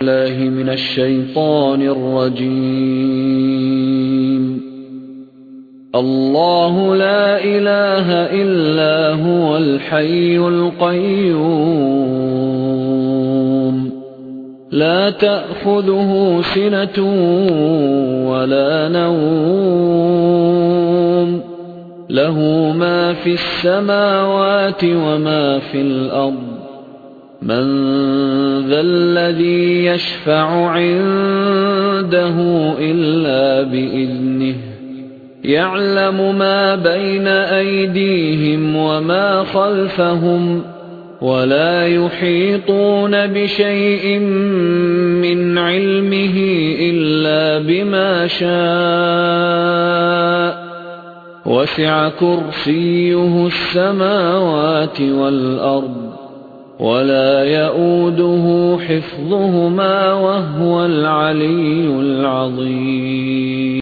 بالله من الشيطان الرجيم. الله لا إله إلا هو الحي القيوم لا تأخذه سنة ولا نوم له ما في السماوات وما في الأرض من ذا الذي يشفع عنده إلا بإذنه يعلم ما بين أيديهم وما خلفهم ولا يحيطون بشيء من علمه إلا بما شاء وسع كرسيه السماوات والأرض ولا يئوده حفظهما وهو العلي العظيم.